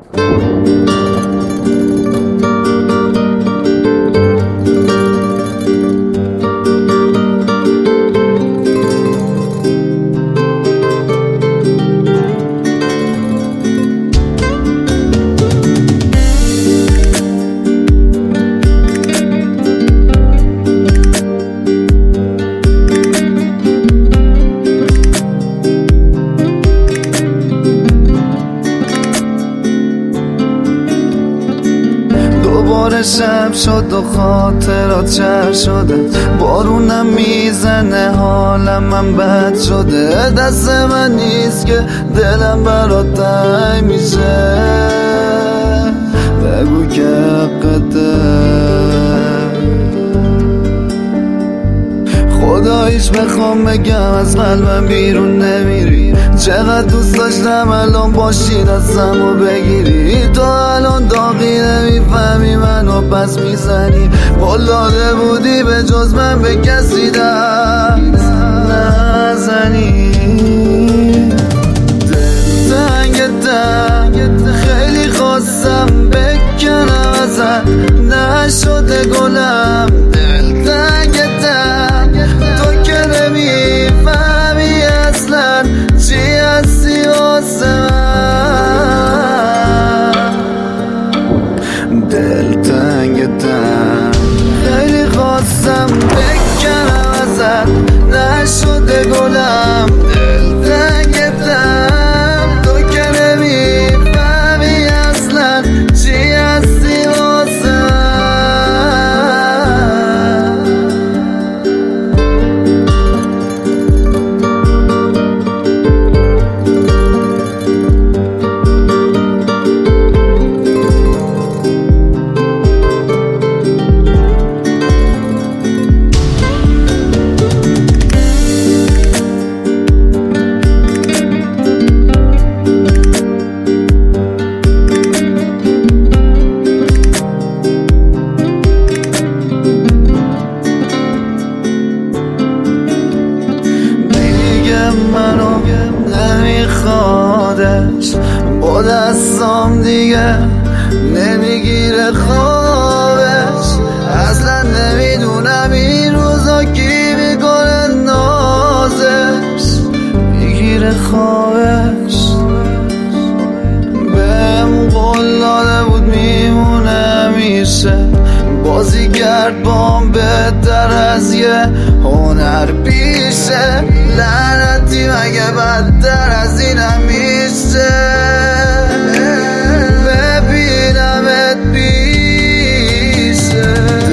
شب شد و خاطرات شهر شده، بارونم میزنه حالم من بد شده. دست من نیست که دلم برات تنگ میشه، بگو که حقته. خداییش بخوام بگم از قلبم بیرون نمیری، چقدر دوست داشتم الان باشی دستم و بگیری. تو الان داغی نمیفهمی منو پس میزنی، بلاده بودی به جز من به کسی دست نزنی. دلتنگتم خیلی خواستم بکنم ازت، نشده گلم. دلتنگتم تو که نمیفهمی اصلا چی هستی واسه من. دلتنگتم خیلی خواستم بکنم ازت، نشده گلم. دلتنگتم تو که نمیفهمی اصلا چی هستی واسه من. منو نمیخوادش، با دستام دیگه نمیگیره خوابش. اصلا نمیدونم این روزا کی میکنه نازش، میگیره خوابش. بهم قول داده بود میمونه همیشه، بازی کرد بام بهتر از یه هنر پیشه. لعنتی مگه بدتر از اینم میشه، ببینمت پیشه.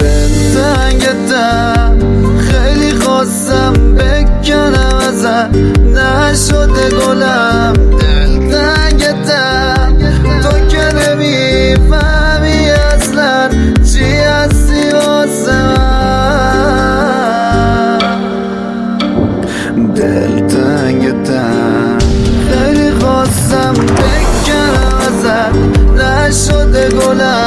دلتنگتم خیلی خواستم بکنم ازت، نشده گلم. دلتنگتم تو که نمیفهمی اصلا چی هستی واسه من. دلتنگتم خیلی خواستم بکنم ازت، نشده گلم.